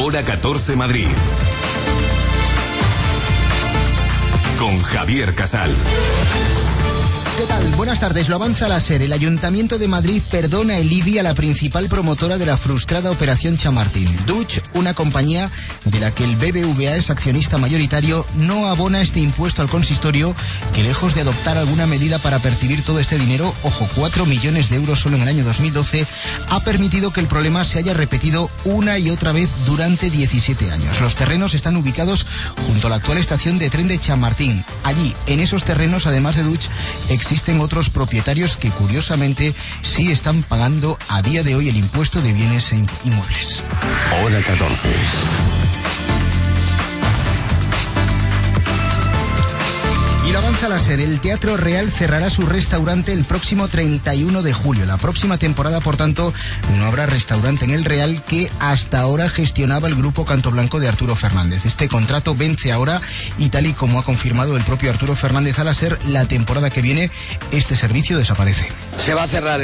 Hora 14 Madrid. Con Javier Casal. ¿Qué tal? Buenas tardes. Lo avanza la SER. El Ayuntamiento de Madrid perdona el IBI a la principal promotora de la frustrada Operación Chamartín. Dutch, una compañía de la que el BBVA es accionista mayoritario, no abona este impuesto al consistorio, que lejos de adoptar alguna medida para percibir todo este dinero, ojo, 4 millones de euros solo en el año 2012, ha permitido que el problema se haya repetido una y otra vez durante 17 años. Los terrenos están ubicados junto a la actual estación de tren de Chamartín. Allí, en esos terrenos, además de Dutch, existen otros propietarios que curiosamente sí están pagando a día de hoy el impuesto de bienes inmuebles. Hora 14. Y lo avanza la SER. El Teatro Real cerrará su restaurante el próximo 31 de julio. La próxima temporada, por tanto, no habrá restaurante en el Real, que hasta ahora gestionaba el grupo Canto Blanco de Arturo Fernández. Este contrato vence ahora y, tal y como ha confirmado el propio Arturo Fernández a la SER, la temporada que viene este servicio desaparece. Se va a cerrar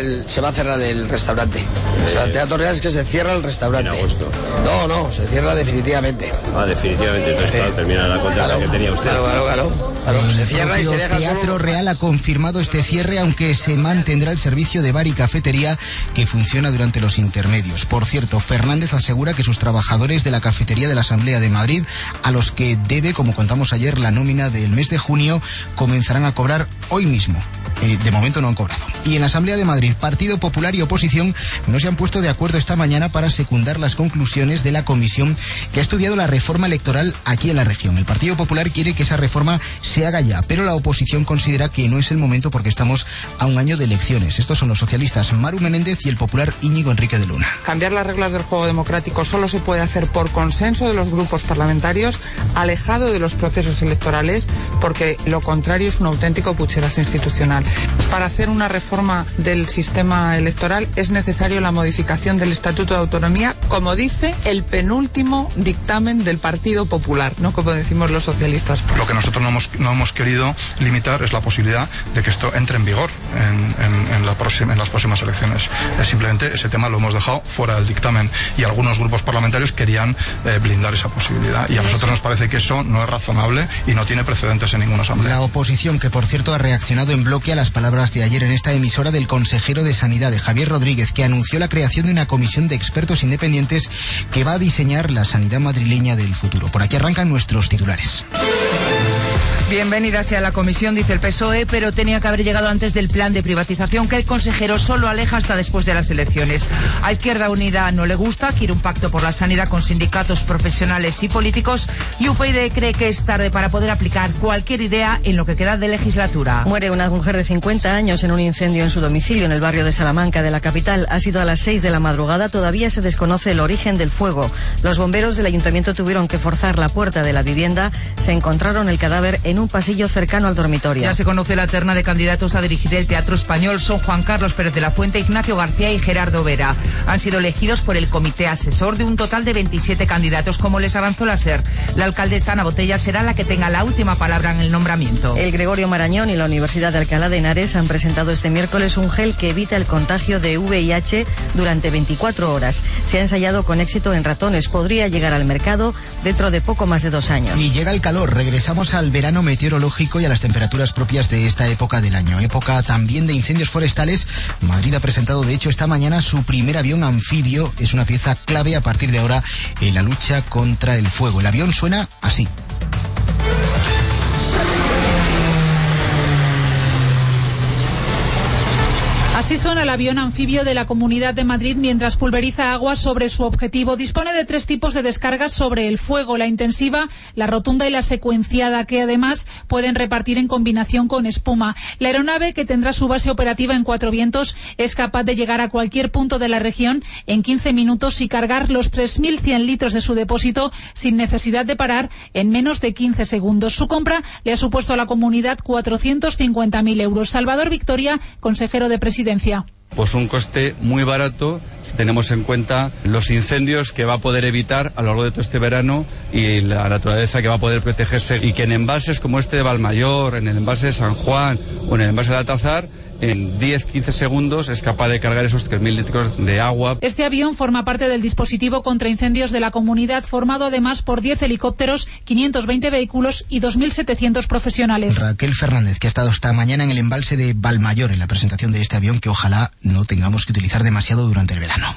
el restaurante. O sea, el Teatro Real es que se cierra el restaurante. En agosto. No, se cierra definitivamente. Definitivamente. Entonces, claro, termina la contrata que tenía usted. Claro. Se cierra y se deja. El Teatro Real ha confirmado este cierre, aunque se mantendrá el servicio de bar y cafetería que funciona durante los intermedios. Por cierto, Fernández asegura que sus trabajadores de la cafetería de la Asamblea de Madrid, a los que debe, como contamos ayer, la nómina del mes de junio, comenzarán a cobrar hoy mismo. De momento no han cobrado. Y en la Asamblea de Madrid, Partido Popular y oposición no se han puesto de acuerdo esta mañana para secundar las conclusiones de la comisión que ha estudiado la reforma electoral aquí en la región. El Partido Popular quiere que esa reforma se haga ya, pero la oposición considera que no es el momento porque estamos a un año de elecciones. Estos son los socialistas Maru Menéndez y el popular Íñigo Enrique de Luna. Cambiar las reglas del juego democrático solo se puede hacer por consenso de los grupos parlamentarios, alejado de los procesos electorales, porque lo contrario es un auténtico pucherazo institucional. Para hacer una reforma del sistema electoral es necesario la modificación del Estatuto de Autonomía, como dice el penúltimo dictamen del Partido Popular, no como decimos los socialistas. Lo que nosotros no hemos querido limitar es la posibilidad de que esto entre en vigor en las próximas elecciones. Simplemente ese tema lo hemos dejado fuera del dictamen y algunos grupos parlamentarios querían blindar esa posibilidad, y a nosotros nos parece que eso no es razonable y no tiene precedentes en ninguna asamblea. La oposición, que por cierto ha reaccionado en bloque a las palabras de ayer en esta emisora del consejero de Sanidad, de Javier Rodríguez, que anunció la creación de una comisión de expertos independientes que va a diseñar la sanidad madrileña del futuro. Por aquí arrancan nuestros titulares. Bienvenida sea la comisión, dice el PSOE, pero tenía que haber llegado antes del plan de privatización que el consejero solo aleja hasta después de las elecciones. A Izquierda Unida no le gusta, quiere un pacto por la sanidad con sindicatos profesionales y políticos, y UPyD cree que es tarde para poder aplicar cualquier idea en lo que queda de legislatura. Muere una mujer de 50 años en un incendio en su domicilio en el barrio de Salamanca de la capital. Ha sido a las 6 de la madrugada, todavía se desconoce el origen del fuego. Los bomberos del ayuntamiento tuvieron que forzar la puerta de la vivienda. Se encontraron el cadáver en un pasillo cercano al dormitorio. Ya se conoce la terna de candidatos a dirigir el Teatro Español. Son Juan Carlos Pérez de la Fuente, Ignacio García y Gerardo Vera. Han sido elegidos por el comité asesor de un total de 27 candidatos, como les avanzó la SER. La alcaldesa Ana Botella será la que tenga la última palabra en el nombramiento. El Gregorio Marañón y la Universidad de Alcalá de Henares han presentado este miércoles un gel que evita el contagio de VIH durante 24 horas. Se ha ensayado con éxito en ratones. Podría llegar al mercado dentro de poco más de 2 años. Y llega el calor. Regresamos al verano meteorológico y a las temperaturas propias de esta época del año. Época también de incendios forestales. Madrid ha presentado, de hecho, esta mañana su primer avión anfibio. Es una pieza clave a partir de ahora en la lucha contra el fuego. El avión suena así. Así suena el avión anfibio de la Comunidad de Madrid mientras pulveriza agua sobre su objetivo. Dispone de 3 tipos de descargas sobre el fuego: la intensiva, la rotunda y la secuenciada, que además pueden repartir en combinación con espuma. La aeronave, que tendrá su base operativa en Cuatro Vientos, es capaz de llegar a cualquier punto de la región en 15 minutos y cargar los 3.100 litros de su depósito sin necesidad de parar en menos de 15 segundos. Su compra le ha supuesto a la comunidad 450.000 euros. Salvador Victoria, consejero de Presidencia. Pues un coste muy barato si tenemos en cuenta los incendios que va a poder evitar a lo largo de todo este verano y la naturaleza que va a poder protegerse, y que en embalses como este de Valmayor, en el embalse de San Juan o en el embalse de Altazar en 10-15 segundos es capaz de cargar esos 3.000 litros de agua. Este avión forma parte del dispositivo contra incendios de la comunidad, formado además por 10 helicópteros, 520 vehículos y 2.700 profesionales. Raquel Fernández, que ha estado esta mañana en el embalse de Valmayor en la presentación de este avión que ojalá no tengamos que utilizar demasiado durante el verano.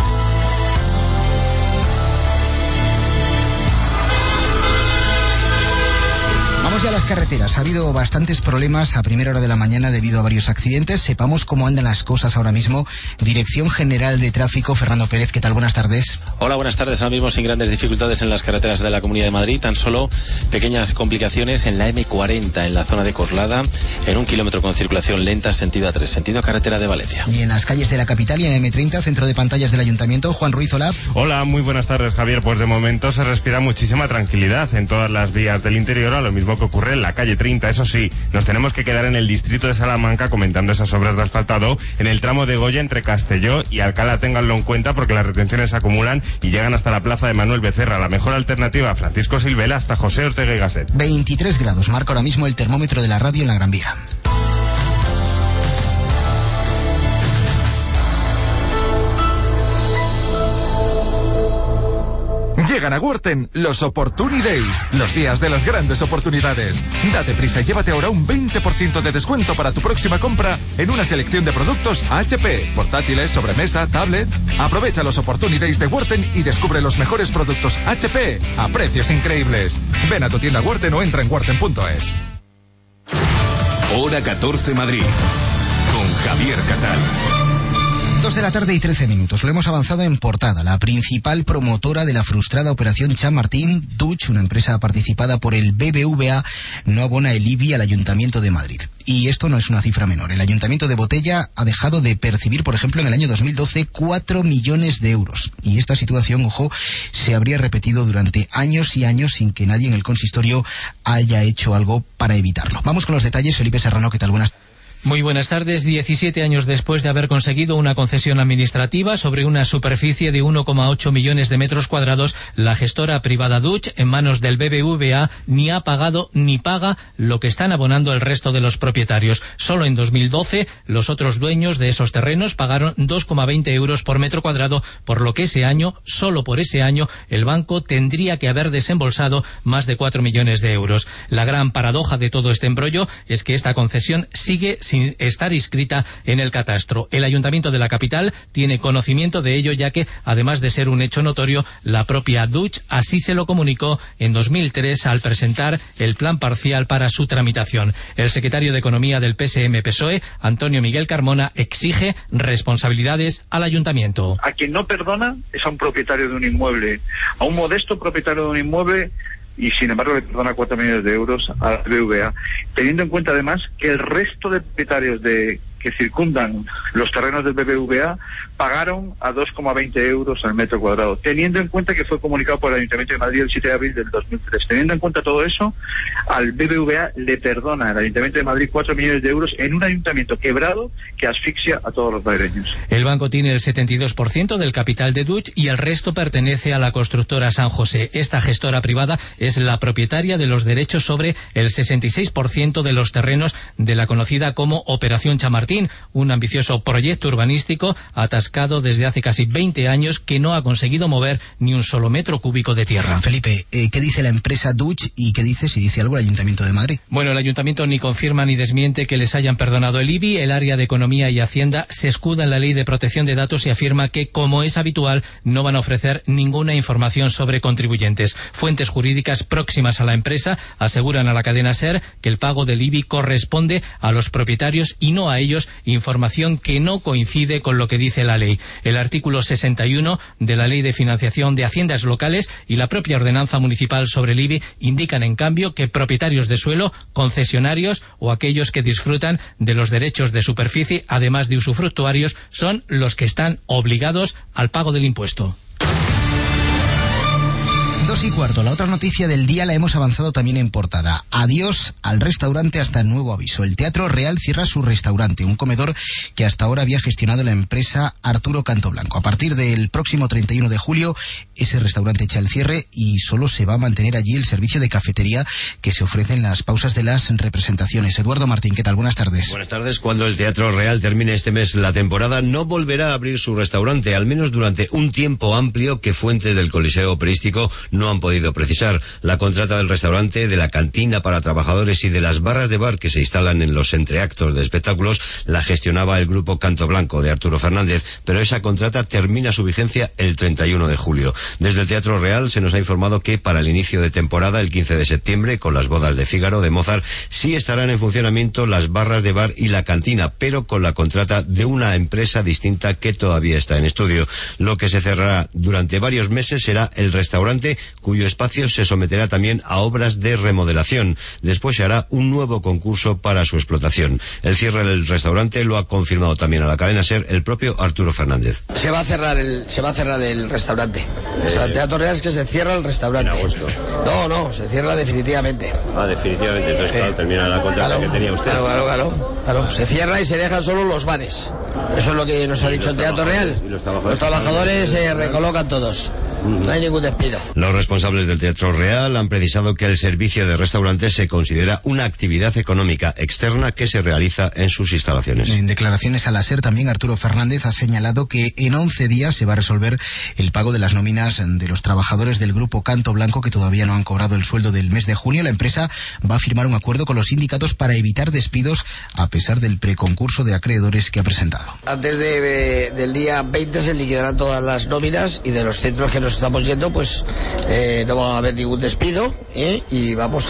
Vamos ya a las carreteras. Ha habido bastantes problemas a primera hora de la mañana debido a varios accidentes. Sepamos cómo andan las cosas ahora mismo. Dirección General de Tráfico, Fernando Pérez, ¿qué tal? Buenas tardes. Hola, buenas tardes. Ahora mismo sin grandes dificultades en las carreteras de la Comunidad de Madrid. Tan solo pequeñas complicaciones en la M40, en la zona de Coslada, en 1 kilómetro con circulación lenta, sentido A3, sentido carretera de Valencia. Y en las calles de la capital y en la M30, centro de pantallas del Ayuntamiento, Juan Ruiz, hola. Hola, muy buenas tardes, Javier. Pues de momento se respira muchísima tranquilidad en todas las vías del interior, a lo mismo que ocurre en la calle 30. Eso sí, nos tenemos que quedar en el distrito de Salamanca comentando esas obras de asfaltado en el tramo de Goya entre Castelló y Alcalá. Ténganlo en cuenta porque las retenciones se acumulan y llegan hasta la plaza de Manuel Becerra. La mejor alternativa, Francisco Silvela hasta José Ortega y Gasset. 23 grados marca ahora mismo el termómetro de la radio en la Gran Vía. Llegan a Worten los Opportunity Days, los días de las grandes oportunidades. Date prisa y llévate ahora un 20% de descuento para tu próxima compra en una selección de productos HP, portátiles, sobremesa, tablets. Aprovecha los Opportunity Days de Worten y descubre los mejores productos HP a precios increíbles. Ven a tu tienda Worten o entra en worten.es. Hora 14 Madrid, con Javier Casal. 2 de la tarde y 13 minutos. Lo hemos avanzado en portada. La principal promotora de la frustrada operación Chamartín, Dutch, una empresa participada por el BBVA, no abona el IBI al Ayuntamiento de Madrid. Y esto no es una cifra menor. El Ayuntamiento de Botella ha dejado de percibir, por ejemplo, en el año 2012, 4 millones de euros. Y esta situación, ojo, se habría repetido durante años y años sin que nadie en el consistorio haya hecho algo para evitarlo. Vamos con los detalles. Felipe Serrano, ¿qué tal? Buenas tardes. Muy buenas tardes. 17 años después de haber conseguido una concesión administrativa sobre una superficie de 1,8 millones de metros cuadrados, la gestora privada Dutch, en manos del BBVA, ni ha pagado ni paga lo que están abonando el resto de los propietarios. Solo en 2012, los otros dueños de esos terrenos pagaron 2,20 euros por metro cuadrado, por lo que ese año, solo por ese año, el banco tendría que haber desembolsado más de 4 millones de euros. La gran paradoja de todo este embrollo es que esta concesión sigue sin estar inscrita en el catastro. El Ayuntamiento de la capital tiene conocimiento de ello, ya que, además de ser un hecho notorio, la propia Dutch así se lo comunicó en 2003 al presentar el plan parcial para su tramitación. El secretario de Economía del PSM-PSOE, Antonio Miguel Carmona, exige responsabilidades al Ayuntamiento. A quien no perdona es a un propietario de un inmueble, a un modesto propietario de un inmueble, y sin embargo le perdona 4 millones de euros al BBVA, teniendo en cuenta además que el resto de propietarios que circundan los terrenos del BBVA pagaron a 2,20 euros al metro cuadrado, teniendo en cuenta que fue comunicado por el Ayuntamiento de Madrid el 7 de abril del 2003. Teniendo en cuenta todo eso, al BBVA le perdona el Ayuntamiento de Madrid 4 millones de euros en un ayuntamiento quebrado que asfixia a todos los madrileños. El banco tiene el 72% del capital de Dutch y el resto pertenece a la constructora San José. Esta gestora privada es la propietaria de los derechos sobre el 66% de los terrenos de la conocida como Operación Chamartín, un ambicioso proyecto urbanístico atascado desde hace casi 20 años que no ha conseguido mover ni un solo metro cúbico de tierra. Felipe, ¿qué dice la empresa Dutch y qué dice, si dice algo, el Ayuntamiento de Madrid? Bueno, el Ayuntamiento ni confirma ni desmiente que les hayan perdonado el IBI. El área de Economía y Hacienda se escuda en la Ley de Protección de Datos y afirma que, como es habitual, no van a ofrecer ninguna información sobre contribuyentes. Fuentes jurídicas próximas a la empresa aseguran a la cadena SER que el pago del IBI corresponde a los propietarios y no a ellos, información que no coincide con lo que dice la ley. El artículo 61 de la Ley de Financiación de Haciendas Locales y la propia ordenanza municipal sobre el IBI indican, en cambio, que propietarios de suelo, concesionarios o aquellos que disfrutan de los derechos de superficie, además de usufructuarios, son los que están obligados al pago del impuesto. 2:15. La otra noticia del día la hemos avanzado también en portada. Adiós al restaurante hasta nuevo aviso. El Teatro Real cierra su restaurante, un comedor que hasta ahora había gestionado la empresa Arturo Cantoblanco. A partir del próximo 31 de julio, ese restaurante echa el cierre y solo se va a mantener allí el servicio de cafetería que se ofrece en las pausas de las representaciones. Eduardo Martín, ¿qué tal? Buenas tardes. Buenas tardes. Cuando el Teatro Real termine este mes la temporada, no volverá a abrir su restaurante, al menos durante un tiempo amplio que fuentes del Coliseo Operístico no han podido precisar. La contrata del restaurante, de la cantina para trabajadores y de las barras de bar que se instalan en los entreactos de espectáculos la gestionaba el grupo Cantoblanco de Arturo Fernández, pero esa contrata termina su vigencia el 31 de julio. Desde el Teatro Real se nos ha informado que para el inicio de temporada, el 15 de septiembre, con las bodas de Fígaro de Mozart, sí estarán en funcionamiento las barras de bar y la cantina, pero con la contrata de una empresa distinta que todavía está en estudio. Lo que se cerrará durante varios meses será el restaurante, cuyo espacio se someterá también a obras de remodelación. Después se hará un nuevo concurso para su explotación. El cierre del restaurante lo ha confirmado también a la cadena SER el propio Arturo Fernández. Se va a cerrar el restaurante. O sea, el Teatro Real es que se cierra el restaurante. En agosto. No, se cierra definitivamente. Definitivamente. Entonces, claro, termina la contrata que tenía usted. Claro. Se cierra y se dejan solo los bares. Eso es lo que nos ha dicho el Teatro Real. Los trabajadores se recolocan todos. No hay ningún despido. Los responsables del Teatro Real han precisado que el servicio de restaurante se considera una actividad económica externa que se realiza en sus instalaciones. En declaraciones a la SER también Arturo Fernández ha señalado que en 11 días se va a resolver el pago de las nóminas de los trabajadores del grupo Cantoblanco que todavía no han cobrado el sueldo del mes de junio. La empresa va a firmar un acuerdo con los sindicatos para evitar despidos a pesar del preconcurso de acreedores que ha presentado. Antes del día 20 se liquidarán todas las nóminas y de los centros que nos estamos yendo, pues no va a haber ningún despido y vamos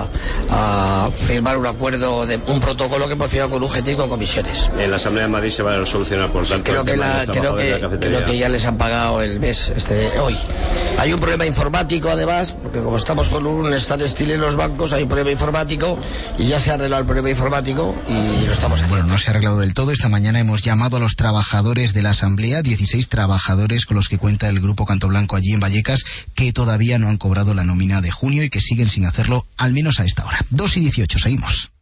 a firmar un acuerdo, un protocolo que hemos firmado con UGT y con comisiones. En la Asamblea de Madrid se va a solucionar, por tanto, creo que ya les han pagado el mes hoy. Hay un problema informático además, porque como estamos con un standstill en los bancos, hay un problema informático y ya se ha arreglado el problema informático y lo estamos haciendo. Bueno, no se ha arreglado del todo. Esta mañana hemos llamado a los trabajadores de la Asamblea, 16 trabajadores con los que cuenta el grupo Cantoblanco allí en Vallecas, que todavía no han cobrado la nómina de junio y que siguen sin hacerlo, al menos a esta hora. 2:18, seguimos.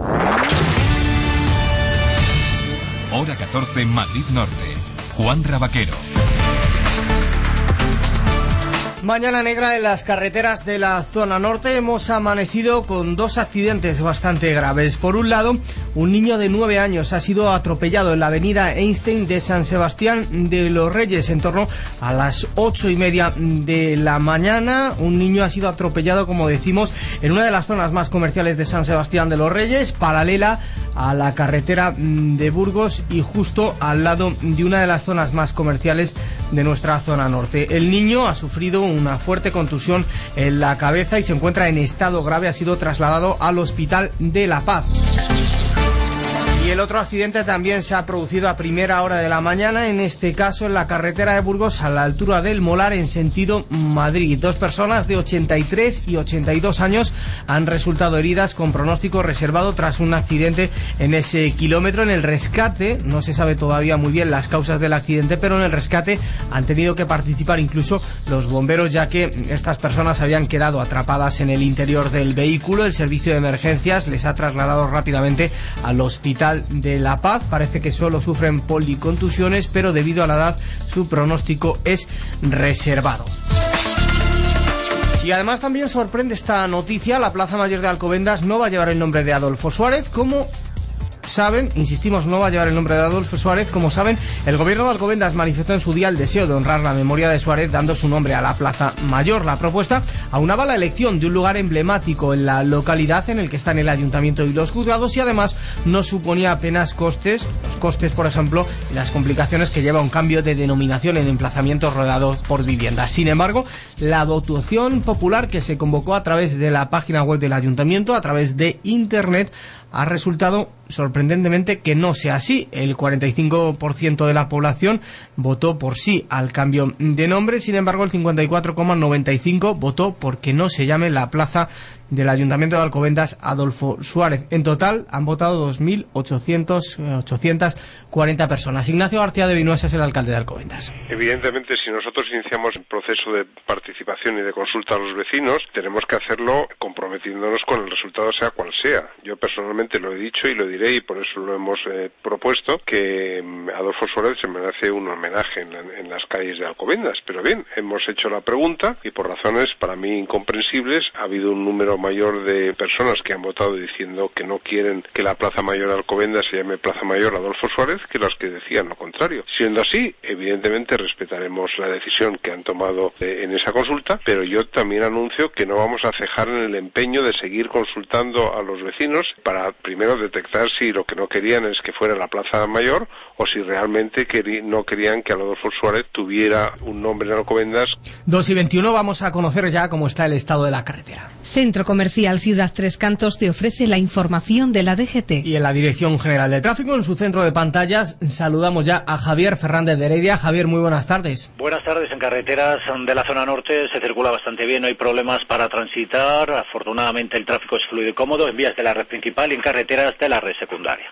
Hora 14, Madrid Norte. Juan Rabaquero. Mañana negra en las carreteras de la zona norte. Hemos amanecido con dos accidentes bastante graves. Por un lado, un niño de 9 años ha sido atropellado en la avenida Einstein de San Sebastián de los Reyes en torno a las 8:30 de la mañana. Un niño ha sido atropellado, como decimos, en una de las zonas más comerciales de San Sebastián de los Reyes, paralela a la carretera de Burgos y justo al lado de una de las zonas más comerciales de nuestra zona norte. El niño ha sufrido una fuerte contusión en la cabeza y se encuentra en estado grave. Ha sido trasladado al Hospital de La Paz. Y el otro accidente también se ha producido a primera hora de la mañana, en este caso en la carretera de Burgos a la altura del Molar en sentido Madrid. 2 personas de 83 y 82 años han resultado heridas con pronóstico reservado tras un accidente en ese kilómetro. En el rescate, no se sabe todavía muy bien las causas del accidente, pero en el rescate han tenido que participar incluso los bomberos, ya que estas personas habían quedado atrapadas en el interior del vehículo. El servicio de emergencias les ha trasladado rápidamente al Hospital de La Paz. Parece que solo sufren policontusiones, pero debido a la edad su pronóstico es reservado. Y además también sorprende esta noticia: la Plaza Mayor de Alcobendas no va a llevar el nombre de Adolfo Suárez. Como saben, insistimos, no va a llevar el nombre de Adolfo Suárez. Como saben, el gobierno de Alcobendas manifestó en su día el deseo de honrar la memoria de Suárez dando su nombre a la Plaza Mayor. La propuesta aunaba la elección de un lugar emblemático en la localidad en el que están el ayuntamiento y los juzgados, y además no suponía apenas costes, los costes, por ejemplo, y las complicaciones que lleva un cambio de denominación en emplazamientos rodeados por viviendas. Sin embargo, la votación popular que se convocó a través de la página web del ayuntamiento, a través de internet, ha resultado sorprendentemente que no sea así. El 45% de la población votó por sí al cambio de nombre. Sin embargo, el 54,95% votó porque no se llame la Plaza del Ayuntamiento de Alcobendas, Adolfo Suárez. En total han votado 2.840 personas. Ignacio García de Vinuesa es el alcalde de Alcobendas. Evidentemente, si nosotros iniciamos el proceso de participación y de consulta a los vecinos, tenemos que hacerlo comprometiéndonos con el resultado sea cual sea. Yo personalmente lo he dicho y lo diré, y por eso lo hemos propuesto, que Adolfo Suárez se merece un homenaje en las calles de Alcobendas. Pero bien, hemos hecho la pregunta y por razones para mí incomprensibles ha habido un número mayor de personas que han votado diciendo que no quieren que la Plaza Mayor de Alcobendas se llame Plaza Mayor Adolfo Suárez que las que decían lo contrario. Siendo así, evidentemente respetaremos la decisión que han tomado en esa consulta, pero yo también anuncio que no vamos a cejar en el empeño de seguir consultando a los vecinos para primero detectar si lo que no querían es que fuera la Plaza Mayor o si realmente no querían que Adolfo Suárez tuviera un nombre en Alcobendas. 2:21, vamos a conocer ya cómo está el estado de la carretera. Centro Comercial Ciudad Tres Cantos te ofrece la información de la DGT. Y en la Dirección General de Tráfico, en su centro de pantallas, saludamos ya a Javier Fernández de Heredia. Javier, muy buenas tardes. Buenas tardes. En carreteras de la zona norte se circula bastante bien, no hay problemas para transitar. Afortunadamente el tráfico es fluido y cómodo en vías de la red principal y en carreteras de la red secundaria.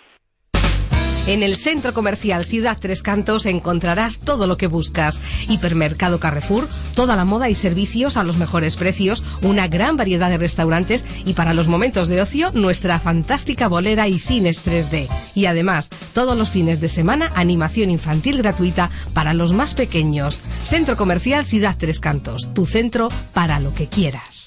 En el Centro Comercial Ciudad Tres Cantos encontrarás todo lo que buscas. Hipermercado Carrefour, toda la moda y servicios a los mejores precios, una gran variedad de restaurantes y para los momentos de ocio, nuestra fantástica bolera y cines 3D. Y además, todos los fines de semana, animación infantil gratuita para los más pequeños. Centro Comercial Ciudad Tres Cantos, tu centro para lo que quieras.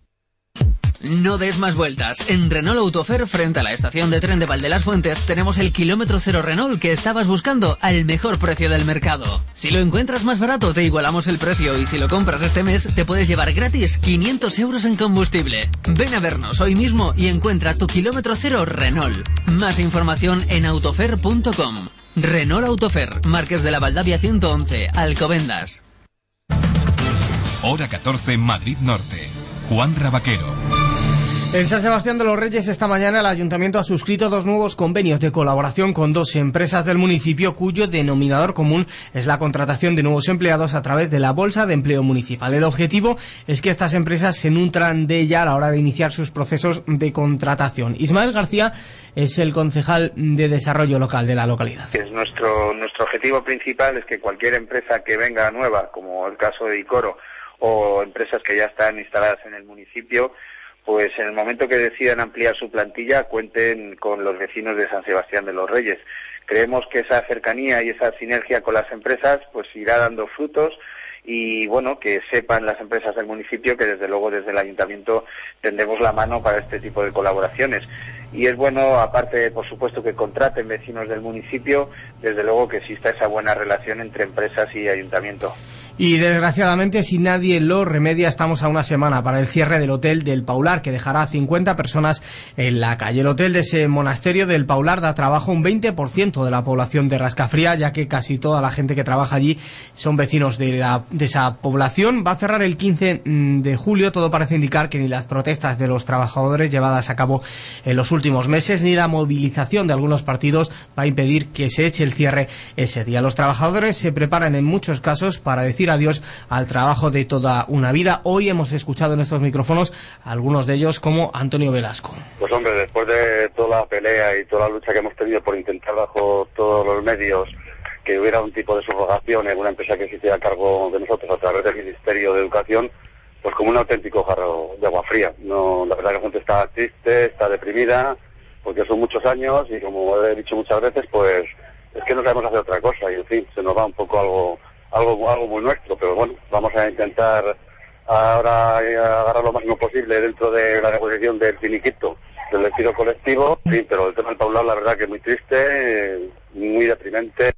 No des más vueltas. En Renault Autofer, frente a la estación de tren de Valdelasfuentes, tenemos el kilómetro cero Renault que estabas buscando al mejor precio del mercado. Si lo encuentras más barato, te igualamos el precio y si lo compras este mes, te puedes llevar gratis 500 euros en combustible. Ven a vernos hoy mismo y encuentra tu kilómetro cero Renault. Más información en autofer.com. Renault Autofer, Márquez de la Valdavia 111, Alcobendas. Hora 14, Madrid Norte. Juan Rabaquero. En San Sebastián de los Reyes esta mañana el Ayuntamiento ha suscrito 2 nuevos convenios de colaboración con 2 empresas del municipio cuyo denominador común es la contratación de nuevos empleados a través de la Bolsa de Empleo Municipal. El objetivo es que estas empresas se nutran de ella a la hora de iniciar sus procesos de contratación. Ismael García es el concejal de Desarrollo Local de la localidad. Nuestro objetivo principal es que cualquier empresa que venga nueva, como el caso de Icoro, o empresas que ya están instaladas en el municipio, pues en el momento que decidan ampliar su plantilla cuenten con los vecinos de San Sebastián de los Reyes. Creemos que esa cercanía y esa sinergia con las empresas pues irá dando frutos y bueno, que sepan las empresas del municipio que desde luego desde el ayuntamiento tendemos la mano para este tipo de colaboraciones. Y es bueno, aparte por supuesto que contraten vecinos del municipio, desde luego que exista esa buena relación entre empresas y ayuntamiento. Y desgraciadamente, si nadie lo remedia, estamos a una semana para el cierre del Hotel del Paular, que dejará a 50 personas en la calle. El hotel de ese monasterio del Paular da trabajo a un 20% de la población de Rascafría, ya que casi toda la gente que trabaja allí son vecinos de esa población. Va a cerrar el 15 de julio. Todo parece indicar que ni las protestas de los trabajadores llevadas a cabo en los últimos meses, ni la movilización de algunos partidos va a impedir que se eche el cierre ese día. Los trabajadores se preparan en muchos casos para decir adiós al trabajo de toda una vida. Hoy hemos escuchado en estos micrófonos a algunos de ellos como Antonio Velasco. Pues hombre, después de toda la pelea y toda la lucha que hemos tenido por intentar bajo todos los medios que hubiera un tipo de subrogación en una empresa que se hiciera cargo de nosotros a través del Ministerio de Educación, pues como un auténtico jarro de agua fría. No, la verdad que la gente está triste, está deprimida, porque son muchos años y como he dicho muchas veces, pues es que no sabemos hacer otra cosa y en fin, se nos va un poco algo muy nuestro, pero bueno, vamos a intentar ahora agarrar lo máximo posible dentro de la negociación del finiquito, del despido colectivo, sí, pero el tema del Paular la verdad que es muy triste, muy deprimente.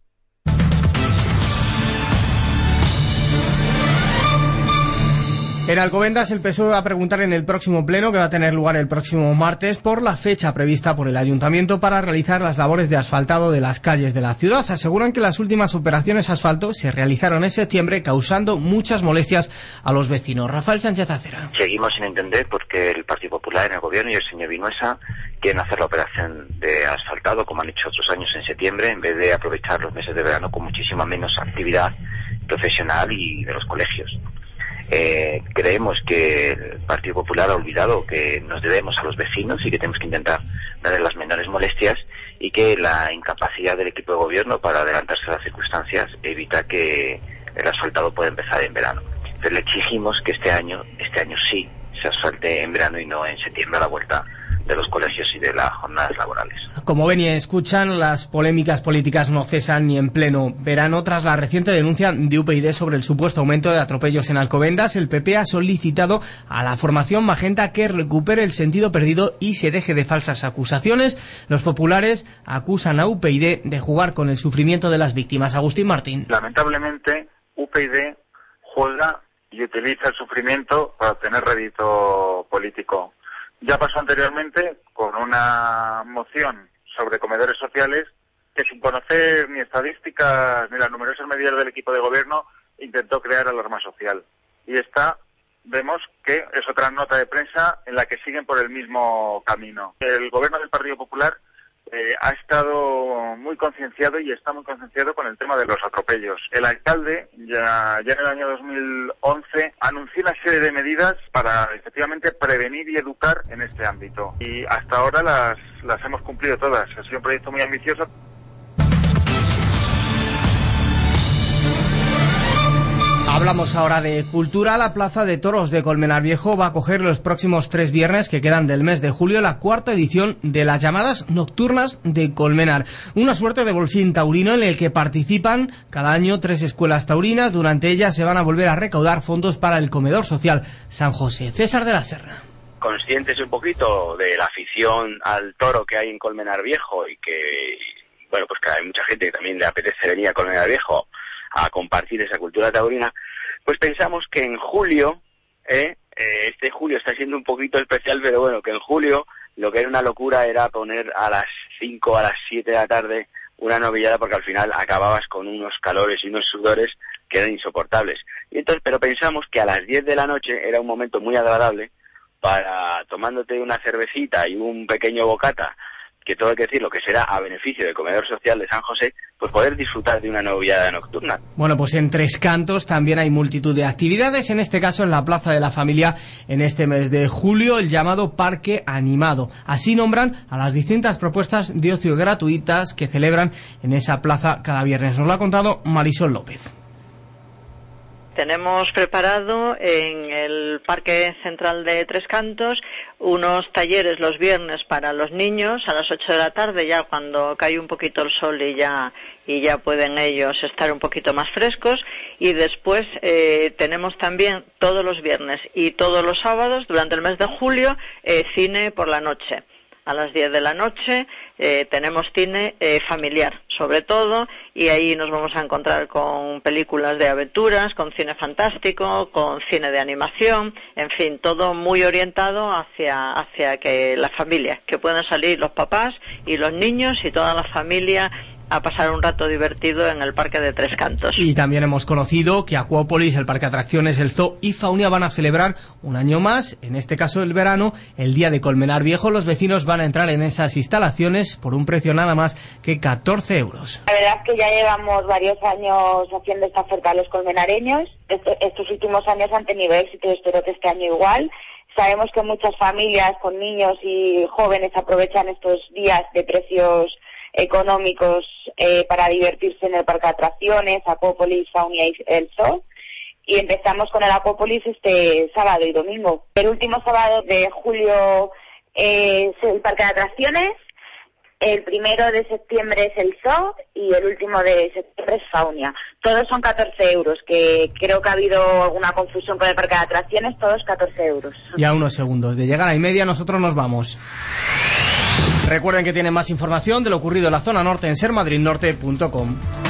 En Alcobendas el PSOE va a preguntar en el próximo pleno, que va a tener lugar el próximo martes, por la fecha prevista por el ayuntamiento para realizar las labores de asfaltado de las calles de la ciudad. Aseguran que las últimas operaciones asfalto se realizaron en septiembre, causando muchas molestias a los vecinos. Rafael Sánchez Acera. Seguimos sin entender por qué el Partido Popular en el gobierno y el señor Vinuesa quieren hacer la operación de asfaltado, como han hecho otros años en septiembre, en vez de aprovechar los meses de verano con muchísima menos actividad profesional y de los colegios. Creemos que el Partido Popular ha olvidado que nos debemos a los vecinos y que tenemos que intentar darle las menores molestias, y que la incapacidad del equipo de gobierno para adelantarse a las circunstancias evita que el asfaltado pueda empezar en verano. Entonces le exigimos que este año sí se asfalte en verano y no en septiembre a la vuelta de los colegios y de las jornadas laborales. Como ven y escuchan, las polémicas políticas no cesan ni en pleno verano. Tras la reciente denuncia de UPyD sobre el supuesto aumento de atropellos en Alcobendas, el PP ha solicitado a la formación magenta que recupere el sentido perdido y se deje de falsas acusaciones. Los populares acusan a UPyD de jugar con el sufrimiento de las víctimas. Agustín Martín. Lamentablemente, UPyD juega y utiliza el sufrimiento para obtener rédito político. Ya pasó anteriormente con una moción sobre comedores sociales que, sin conocer ni estadísticas ni las numerosas medidas del equipo de gobierno, intentó crear alarma social. Y esta, vemos que es otra nota de prensa en la que siguen por el mismo camino. El gobierno del Partido Popular ha estado muy concienciado y está muy concienciado con el tema de los atropellos. El alcalde, ya en el año 2011, anunció una serie de medidas para efectivamente prevenir y educar en este ámbito. Y hasta ahora las hemos cumplido todas. Ha sido un proyecto muy ambicioso. Hablamos ahora de cultura. La Plaza de Toros de Colmenar Viejo va a acoger los próximos 3 viernes que quedan del mes de julio la 4ª edición de las llamadas Nocturnas de Colmenar. Una suerte de bolsín taurino en el que participan cada año 3 escuelas taurinas. Durante ellas se van a volver a recaudar fondos para el comedor social San José. César de la Serra. Conscientes un poquito de la afición al toro que hay en Colmenar Viejo y que, bueno, pues que hay mucha gente que también le apetece venir a Colmenar Viejo a compartir esa cultura taurina, pues pensamos que en julio, este julio está siendo un poquito especial, pero bueno, que en julio lo que era una locura era poner a las 5, a las 7 de la tarde una novillada, porque al final acababas con unos calores y unos sudores que eran insoportables. Y entonces, pero pensamos que a las 10 de la noche era un momento muy agradable para, tomándote una cervecita y un pequeño bocata, que todo hay que decir, lo que será a beneficio del comedor social de San José, pues poder disfrutar de una novillada nocturna. Bueno, pues en Tres Cantos también hay multitud de actividades, en este caso en la Plaza de la Familia, en este mes de julio, el llamado Parque Animado. Así nombran a las distintas propuestas de ocio gratuitas que celebran en esa plaza cada viernes. Nos lo ha contado Marisol López. Tenemos preparado en el Parque Central de Tres Cantos unos talleres los viernes para los niños a las 8 de la tarde, ya cuando cae un poquito el sol y ya pueden ellos estar un poquito más frescos. Y después tenemos también todos los viernes y todos los sábados durante el mes de julio cine por la noche. A las 10 de la noche tenemos cine familiar, sobre todo, y ahí nos vamos a encontrar con películas de aventuras, con cine fantástico, con cine de animación, en fin, todo muy orientado hacia que la familia, que puedan salir los papás y los niños y toda la familia a pasar un rato divertido en el Parque de Tres Cantos. Y también hemos conocido que Acuópolis, el Parque de Atracciones, el Zoo y Faunia van a celebrar un año más, en este caso el verano, el Día de Colmenar Viejo. Los vecinos van a entrar en esas instalaciones por un precio nada más que 14 euros. La verdad es que ya llevamos varios años haciendo esta oferta a los colmenareños. Estos últimos años han tenido éxito y espero que este año igual. Sabemos que muchas familias con niños y jóvenes aprovechan estos días de precios económicos para divertirse en el parque de atracciones, Acuópolis, Faunia y el Zoo. Y empezamos con el Acuópolis este sábado y domingo. El último sábado de julio es el parque de atracciones, el 1 de septiembre es el Zoo y el último de septiembre es Faunia. Todos son 14 euros, que creo que ha habido alguna confusión con el parque de atracciones, todos 14 euros. Y a unos segundos de llegar a 1:30 nosotros nos vamos. Recuerden que tienen más información de lo ocurrido en la zona norte en sermadridnorte.com.